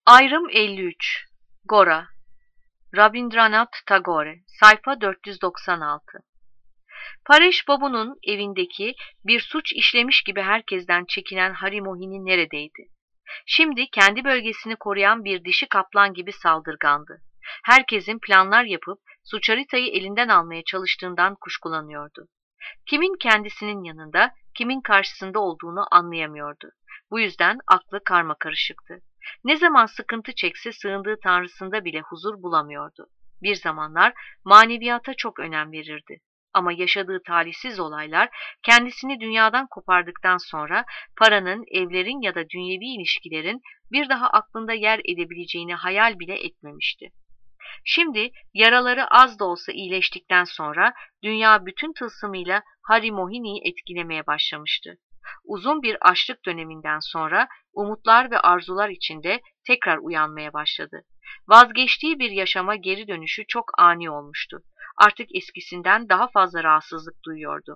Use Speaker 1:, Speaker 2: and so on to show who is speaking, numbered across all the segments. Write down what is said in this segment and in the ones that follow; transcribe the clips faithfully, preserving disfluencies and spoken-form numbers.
Speaker 1: Ayrım elli üç. Gora. Rabindranath Tagore. Sayfa dört yüz doksan altı. Paresh Babu'nun evindeki bir suç işlemiş gibi herkesten çekinen Hari Mohini neredeydi? Şimdi kendi bölgesini koruyan bir dişi kaplan gibi saldırgandı. Herkesin planlar yapıp Sucharita'yı elinden almaya çalıştığından kuşkulanıyordu. Kimin kendisinin yanında, kimin karşısında olduğunu anlayamıyordu. Bu yüzden aklı karmakarışıktı. Ne zaman sıkıntı çekse sığındığı tanrısında bile huzur bulamıyordu. Bir zamanlar maneviyata çok önem verirdi. Ama yaşadığı talihsiz olaylar kendisini dünyadan kopardıktan sonra paranın, evlerin ya da dünyevi ilişkilerin bir daha aklında yer edebileceğini hayal bile etmemişti. Şimdi yaraları az da olsa iyileştikten sonra dünya bütün tılsımıyla Hari Mohini'yi etkilemeye başlamıştı. Uzun bir açlık döneminden sonra umutlar ve arzular içinde tekrar uyanmaya başladı. Vazgeçtiği bir yaşama geri dönüşü çok ani olmuştu. Artık eskisinden daha fazla rahatsızlık duyuyordu.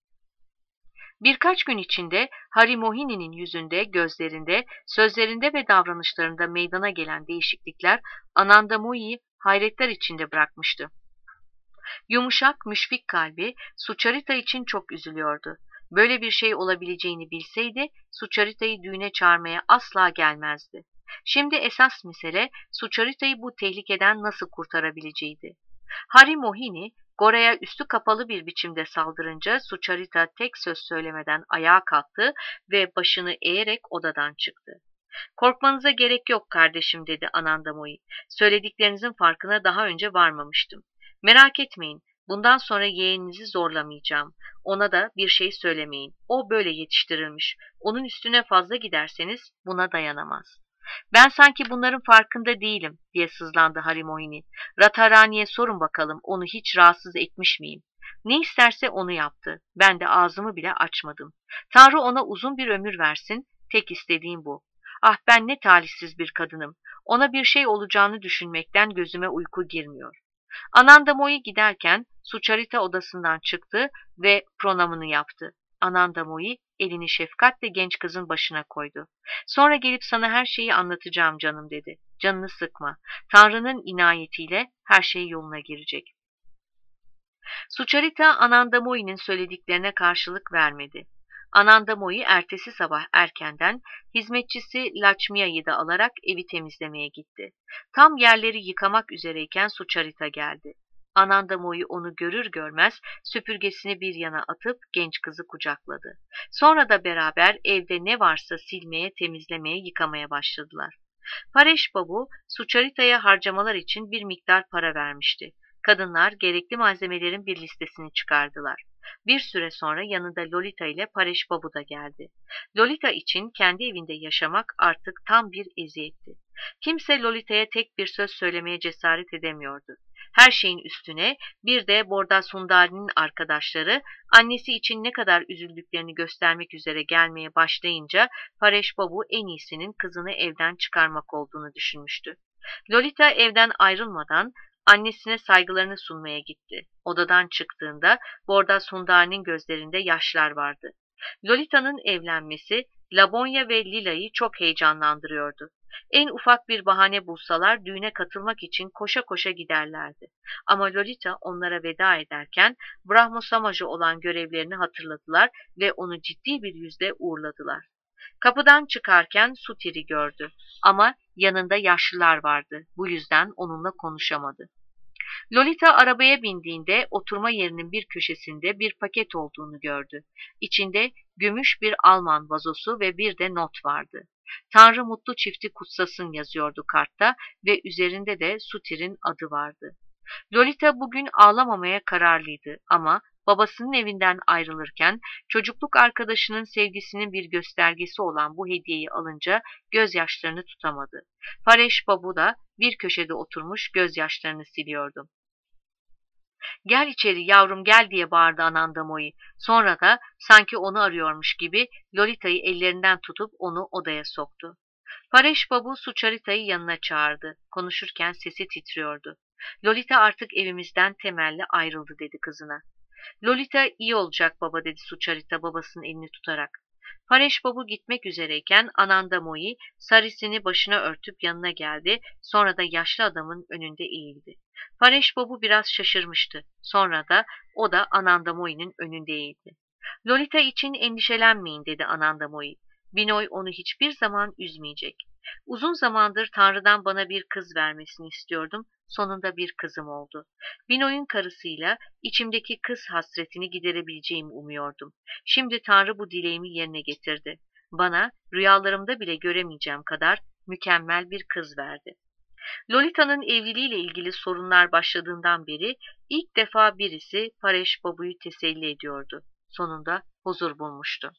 Speaker 1: Birkaç gün içinde Hari Mohini'nin yüzünde, gözlerinde, sözlerinde ve davranışlarında meydana gelen değişiklikler Anandamoi'yi hayretler içinde bırakmıştı. Yumuşak, müşfik kalbi Sucharita için çok üzülüyordu. Böyle bir şey olabileceğini bilseydi Sucharita'yı düğüne çağırmaya asla gelmezdi. Şimdi esas mesele Sucharita'yı bu tehlikeden nasıl kurtarabileceğiydi. Hari Mohini, Gora'ya üstü kapalı bir biçimde saldırınca Sucharita tek söz söylemeden ayağa kalktı ve başını eğerek odadan çıktı. "Korkmanıza gerek yok kardeşim," dedi Anandamoi. "Söylediklerinizin farkına daha önce varmamıştım. Merak etmeyin, bundan sonra yeğeninizi zorlamayacağım. Ona da bir şey söylemeyin. O böyle yetiştirilmiş. Onun üstüne fazla giderseniz buna dayanamaz." "Ben sanki bunların farkında değilim," diye sızlandı Hari Mohini. "Radharani'ye sorun bakalım, onu hiç rahatsız etmiş miyim? Ne isterse onu yaptı. Ben de ağzımı bile açmadım. Tanrı ona uzun bir ömür versin, tek istediğim bu. Ah, ben ne talihsiz bir kadınım. Ona bir şey olacağını düşünmekten gözüme uyku girmiyor." Anandamoi giderken Sucharita odasından çıktı ve pronamını yaptı. Anandamoi elini şefkatle genç kızın başına koydu. "Sonra gelip sana her şeyi anlatacağım canım," dedi. "Canını sıkma. Tanrı'nın inayetiyle her şey yoluna girecek." Sucharita Anandamoi'nin söylediklerine karşılık vermedi. Anandamoi ertesi sabah erkenden hizmetçisi Lakshmia'yı da alarak evi temizlemeye gitti. Tam yerleri yıkamak üzereyken Sucharita geldi. Anandamoi onu görür görmez süpürgesini bir yana atıp genç kızı kucakladı. Sonra da beraber evde ne varsa silmeye, temizlemeye, yıkamaya başladılar. Paresh Babu, Sucharita'ya harcamalar için bir miktar para vermişti. Kadınlar gerekli malzemelerin bir listesini çıkardılar. Bir süre sonra yanında Lolita ile Paresh Babu da geldi. Lolita için kendi evinde yaşamak artık tam bir eziyetti. Kimse Lolita'ya tek bir söz söylemeye cesaret edemiyordu. Her şeyin üstüne bir de Bordasundari'nin arkadaşları annesi için ne kadar üzüldüklerini göstermek üzere gelmeye başlayınca Paresh Babu en iyisinin kızını evden çıkarmak olduğunu düşünmüştü. Lolita evden ayrılmadan annesine saygılarını sunmaya gitti. Odadan çıktığında Bordasundari'nin gözlerinde yaşlar vardı. Lolita'nın evlenmesi Labonya ve Lila'yı çok heyecanlandırıyordu. En ufak bir bahane bulsalar düğüne katılmak için koşa koşa giderlerdi. Ama Lolita onlara veda ederken Brahmo Samajı olan görevlerini hatırladılar ve onu ciddi bir yüzle uğurladılar. Kapıdan çıkarken Sutir'i gördü ama yanında yaşlılar vardı. Bu yüzden onunla konuşamadı. Lolita arabaya bindiğinde oturma yerinin bir köşesinde bir paket olduğunu gördü. İçinde gümüş bir Alman vazosu ve bir de not vardı. "Tanrı mutlu çifti kutsasın," yazıyordu kartta ve üzerinde de Sutir'in adı vardı. Lolita bugün ağlamamaya kararlıydı ama babasının evinden ayrılırken çocukluk arkadaşının sevgisinin bir göstergesi olan bu hediyeyi alınca gözyaşlarını tutamadı. Paresh Babu da bir köşede oturmuş gözyaşlarını siliyordu. "Gel içeri yavrum, gel," diye bağırdı Anandamoi. Sonra da sanki onu arıyormuş gibi Lolita'yı ellerinden tutup onu odaya soktu. Paresh Babu Sucharita'yı yanına çağırdı. Konuşurken sesi titriyordu. "Lolita artık evimizden temelli ayrıldı," dedi kızına. "Lolita iyi olacak baba," dedi Sucharita babasının elini tutarak. Pareş Babu gitmek üzereyken Ananda Moi sarisini başına örtüp yanına geldi, sonra da yaşlı adamın önünde eğildi. Pareş Babu biraz şaşırmıştı. Sonra da o da Ananda Moi'nin önünde eğildi. Lolita için endişelenmeyin dedi Ananda Moi. Binoy onu hiçbir zaman üzmeyecek. Uzun zamandır Tanrı'dan bana bir kız vermesini istiyordum. Sonunda bir kızım oldu. Binoy'un karısıyla içimdeki kız hasretini giderebileceğimi umuyordum. Şimdi Tanrı bu dileğimi yerine getirdi. Bana rüyalarımda bile göremeyeceğim kadar mükemmel bir kız verdi. Lolita'nın evliliğiyle ilgili sorunlar başladığından beri ilk defa birisi Pareş Babu'yu teselli ediyordu. Sonunda huzur bulmuştu.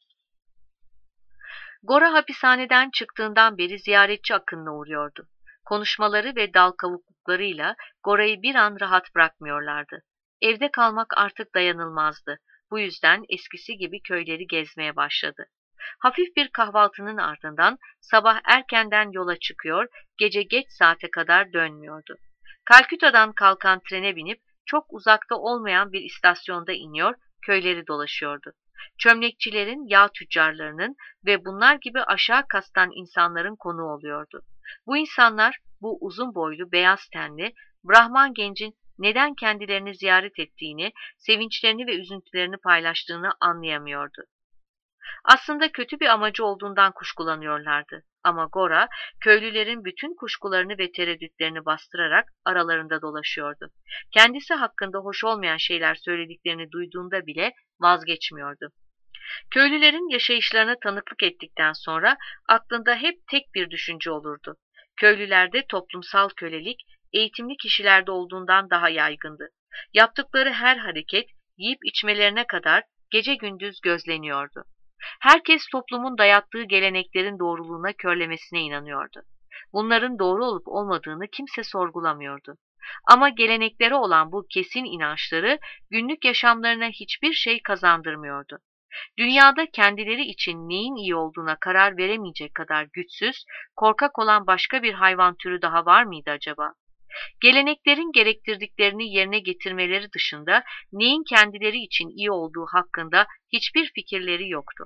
Speaker 1: Gora hapishaneden çıktığından beri ziyaretçi akınına uğruyordu. Konuşmaları ve dal kavukluklarıyla Gora'yı bir an rahat bırakmıyorlardı. Evde kalmak artık dayanılmazdı. Bu yüzden eskisi gibi köyleri gezmeye başladı. Hafif bir kahvaltının ardından sabah erkenden yola çıkıyor, gece geç saate kadar dönmüyordu. Kalküta'dan kalkan trene binip çok uzakta olmayan bir istasyonda iniyor, köyleri dolaşıyordu. Çömlekçilerin, yağ tüccarlarının ve bunlar gibi aşağı kastan insanların konuğu oluyordu. Bu insanlar bu uzun boylu, beyaz tenli, Brahman gencin neden kendilerini ziyaret ettiğini, sevinçlerini ve üzüntülerini paylaştığını anlayamıyordu. Aslında kötü bir amacı olduğundan kuşkulanıyorlardı. Ama Gora, köylülerin bütün kuşkularını ve tereddütlerini bastırarak aralarında dolaşıyordu. Kendisi hakkında hoş olmayan şeyler söylediklerini duyduğunda bile vazgeçmiyordu. Köylülerin yaşayışlarına tanıklık ettikten sonra aklında hep tek bir düşünce olurdu. Köylülerde toplumsal kölelik, eğitimli kişilerde olduğundan daha yaygındı. Yaptıkları her hareket, yiyip içmelerine kadar gece gündüz gözleniyordu. Herkes toplumun dayattığı geleneklerin doğruluğuna körlemesine inanıyordu. Bunların doğru olup olmadığını kimse sorgulamıyordu. Ama geleneklere olan bu kesin inançları günlük yaşamlarına hiçbir şey kazandırmıyordu. Dünyada kendileri için neyin iyi olduğuna karar veremeyecek kadar güçsüz, korkak olan başka bir hayvan türü daha var mıydı acaba? Geleneklerin gerektirdiklerini yerine getirmeleri dışında neyin kendileri için iyi olduğu hakkında hiçbir fikirleri yoktu.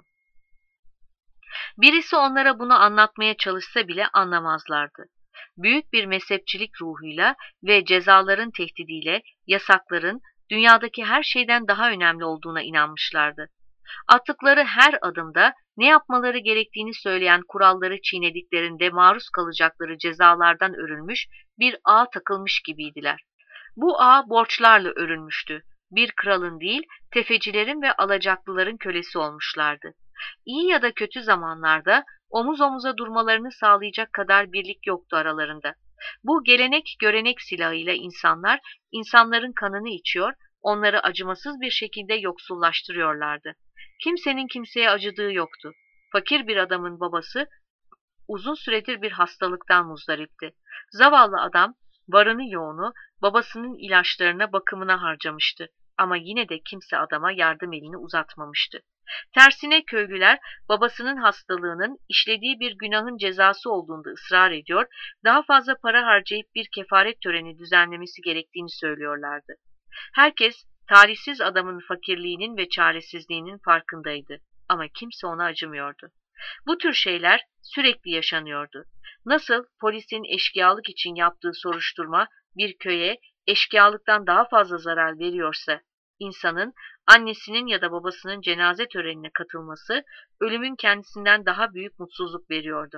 Speaker 1: Birisi onlara bunu anlatmaya çalışsa bile anlamazlardı. Büyük bir mezhepçilik ruhuyla ve cezaların tehdidiyle yasakların dünyadaki her şeyden daha önemli olduğuna inanmışlardı. Attıkları her adımda ne yapmaları gerektiğini söyleyen kuralları çiğnediklerinde maruz kalacakları cezalardan örülmüş bir ağ takılmış gibiydiler. Bu ağ borçlarla örülmüştü. Bir kralın değil, tefecilerin ve alacaklıların kölesi olmuşlardı. İyi ya da kötü zamanlarda omuz omuza durmalarını sağlayacak kadar birlik yoktu aralarında. Bu gelenek görenek silahıyla insanlar, insanların kanını içiyor, onları acımasız bir şekilde yoksullaştırıyorlardı. Kimsenin kimseye acıdığı yoktu. Fakir bir adamın babası uzun süredir bir hastalıktan muzdaripti. Zavallı adam varını yoğunu babasının ilaçlarına bakımına harcamıştı. Ama yine de kimse adama yardım elini uzatmamıştı. Tersine köylüler babasının hastalığının işlediği bir günahın cezası olduğunda ısrar ediyor, daha fazla para harcayıp bir kefaret töreni düzenlemesi gerektiğini söylüyorlardı. Herkes talihsiz adamın fakirliğinin ve çaresizliğinin farkındaydı ama kimse ona acımıyordu. Bu tür şeyler sürekli yaşanıyordu. Nasıl polisin eşkıyalık için yaptığı soruşturma bir köye eşkıyalıktan daha fazla zarar veriyorsa, insanın annesinin ya da babasının cenaze törenine katılması ölümün kendisinden daha büyük mutsuzluk veriyordu.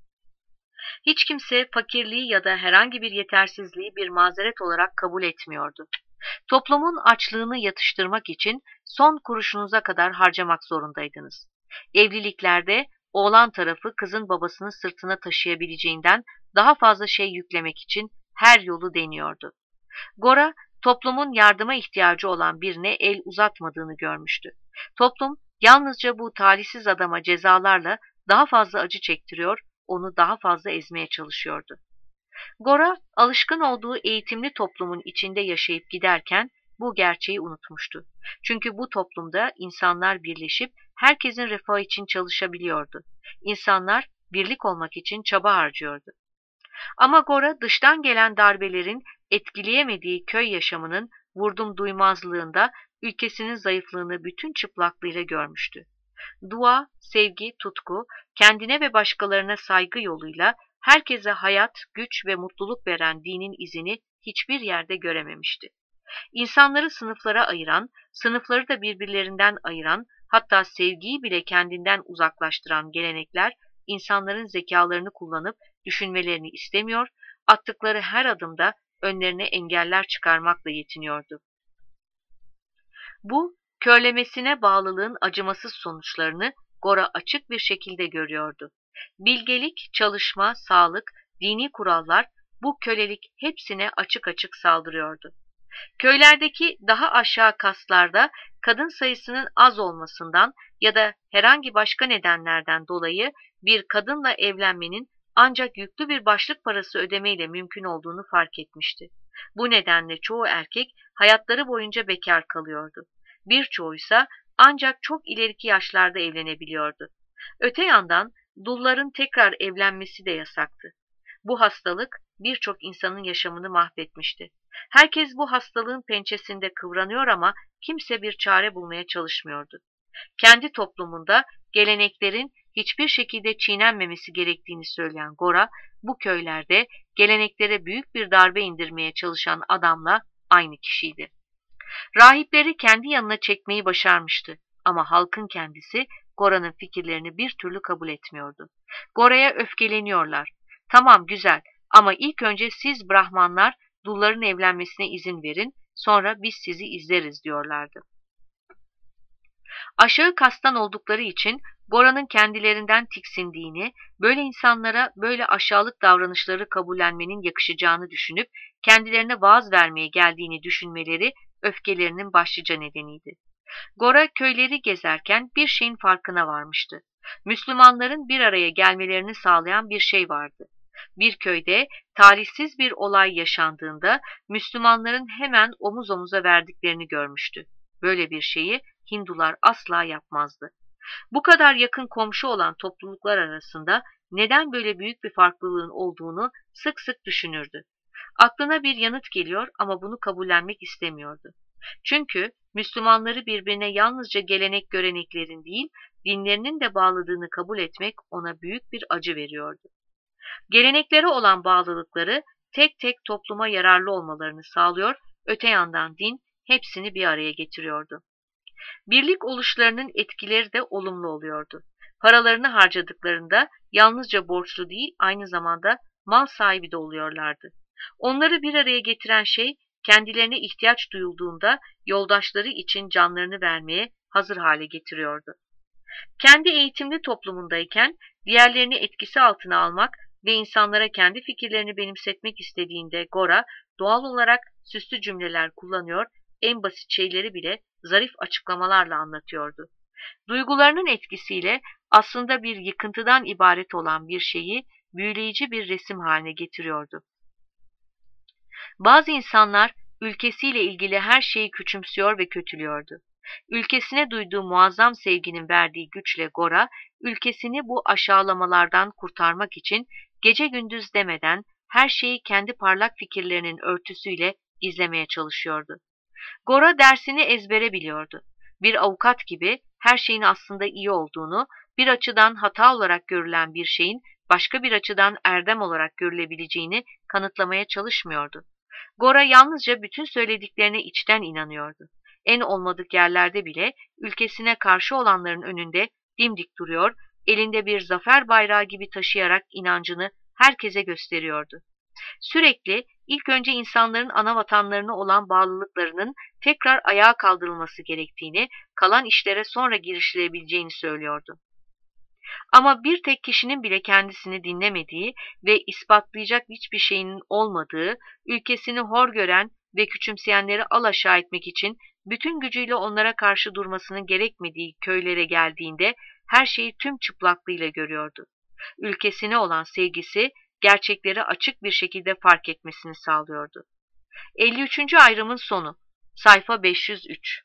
Speaker 1: Hiç kimse fakirliği ya da herhangi bir yetersizliği bir mazeret olarak kabul etmiyordu. Toplumun açlığını yatıştırmak için son kuruşunuza kadar harcamak zorundaydınız. Evliliklerde oğlan tarafı kızın babasını sırtına taşıyabileceğinden daha fazla şey yüklemek için her yolu deniyordu. Gora, toplumun yardıma ihtiyacı olan birine el uzatmadığını görmüştü. Toplum yalnızca bu talihsiz adama cezalarla daha fazla acı çektiriyor, onu daha fazla ezmeye çalışıyordu. Gora, alışkın olduğu eğitimli toplumun içinde yaşayıp giderken bu gerçeği unutmuştu. Çünkü bu toplumda insanlar birleşip herkesin refahı için çalışabiliyordu. İnsanlar birlik olmak için çaba harcıyordu. Ama Gora dıştan gelen darbelerin etkileyemediği köy yaşamının vurdum duymazlığında ülkesinin zayıflığını bütün çıplaklığıyla görmüştü. Dua, sevgi, tutku, kendine ve başkalarına saygı yoluyla herkese hayat, güç ve mutluluk veren dinin izini hiçbir yerde görememişti. İnsanları sınıflara ayıran, sınıfları da birbirlerinden ayıran, hatta sevgiyi bile kendinden uzaklaştıran gelenekler, insanların zekalarını kullanıp düşünmelerini istemiyor, attıkları her adımda önlerine engeller çıkarmakla yetiniyordu. Bu, körlemesine bağlılığın acımasız sonuçlarını Gora açık bir şekilde görüyordu. Bilgelik, çalışma, sağlık, dini kurallar, bu kölelik hepsine açık açık saldırıyordu. Köylerdeki daha aşağı kastlarda kadın sayısının az olmasından ya da herhangi başka nedenlerden dolayı bir kadınla evlenmenin ancak yüklü bir başlık parası ödemeyle mümkün olduğunu fark etmişti. Bu nedenle çoğu erkek hayatları boyunca bekar kalıyordu. Birçoğuysa ancak çok ileriki yaşlarda evlenebiliyordu. Öte yandan dulların tekrar evlenmesi de yasaktı. Bu hastalık birçok insanın yaşamını mahvetmişti. Herkes bu hastalığın pençesinde kıvranıyor ama kimse bir çare bulmaya çalışmıyordu. Kendi toplumunda geleneklerin hiçbir şekilde çiğnenmemesi gerektiğini söyleyen Gora, bu köylerde geleneklere büyük bir darbe indirmeye çalışan adamla aynı kişiydi. Rahipleri kendi yanına çekmeyi başarmıştı ama halkın kendisi Gora'nın fikirlerini bir türlü kabul etmiyordu. Gora'ya öfkeleniyorlar. Tamam, güzel, ama ilk önce siz Brahmanlar dulların evlenmesine izin verin, sonra biz sizi izleriz diyorlardı. Aşağı kastan oldukları için Gora'nın kendilerinden tiksindiğini, böyle insanlara böyle aşağılık davranışları kabullenmenin yakışacağını düşünüp kendilerine vaaz vermeye geldiğini düşünmeleri öfkelerinin başlıca nedeniydi. Gora köyleri gezerken bir şeyin farkına varmıştı. Müslümanların bir araya gelmelerini sağlayan bir şey vardı. Bir köyde talihsiz bir olay yaşandığında Müslümanların hemen omuz omuza verdiklerini görmüştü. Böyle bir şeyi Hindular asla yapmazdı. Bu kadar yakın komşu olan topluluklar arasında neden böyle büyük bir farklılığın olduğunu sık sık düşünürdü. Aklına bir yanıt geliyor ama bunu kabullenmek istemiyordu. Çünkü Müslümanları birbirine yalnızca gelenek göreneklerin değil, dinlerinin de bağladığını kabul etmek ona büyük bir acı veriyordu. Geleneklere olan bağlılıkları tek tek topluma yararlı olmalarını sağlıyor, öte yandan din hepsini bir araya getiriyordu. Birlik oluşlarının etkileri de olumlu oluyordu. Paralarını harcadıklarında yalnızca borçlu değil, aynı zamanda mal sahibi de oluyorlardı. Onları bir araya getiren şey, kendilerine ihtiyaç duyulduğunda yoldaşları için canlarını vermeye hazır hale getiriyordu. Kendi eğitimli toplumundayken diğerlerini etkisi altına almak ve insanlara kendi fikirlerini benimsetmek istediğinde Gora doğal olarak süslü cümleler kullanıyor, en basit şeyleri bile zarif açıklamalarla anlatıyordu. Duygularının etkisiyle aslında bir yıkıntıdan ibaret olan bir şeyi büyüleyici bir resim haline getiriyordu. Bazı insanlar ülkesiyle ilgili her şeyi küçümsüyor ve kötülüyordu. Ülkesine duyduğu muazzam sevginin verdiği güçle Gora, ülkesini bu aşağılamalardan kurtarmak için gece gündüz demeden her şeyi kendi parlak fikirlerinin örtüsüyle gizlemeye çalışıyordu. Gora dersini ezbere biliyordu. Bir avukat gibi her şeyin aslında iyi olduğunu, bir açıdan hata olarak görülen bir şeyin başka bir açıdan erdem olarak görülebileceğini kanıtlamaya çalışmıyordu. Gora yalnızca bütün söylediklerine içten inanıyordu. En olmadık yerlerde bile ülkesine karşı olanların önünde dimdik duruyor, elinde bir zafer bayrağı gibi taşıyarak inancını herkese gösteriyordu. Sürekli ilk önce insanların ana vatanlarına olan bağlılıklarının tekrar ayağa kaldırılması gerektiğini, kalan işlere sonra girişilebileceğini söylüyordu. Ama bir tek kişinin bile kendisini dinlemediği ve ispatlayacak hiçbir şeyinin olmadığı, ülkesini hor gören ve küçümseyenleri alaşağı etmek için bütün gücüyle onlara karşı durmasının gerekmediği köylere geldiğinde her şeyi tüm çıplaklığıyla görüyordu. Ülkesine olan sevgisi gerçekleri açık bir şekilde fark etmesini sağlıyordu. elli üçüncü ayrımın sonu. Sayfa beş yüz üç.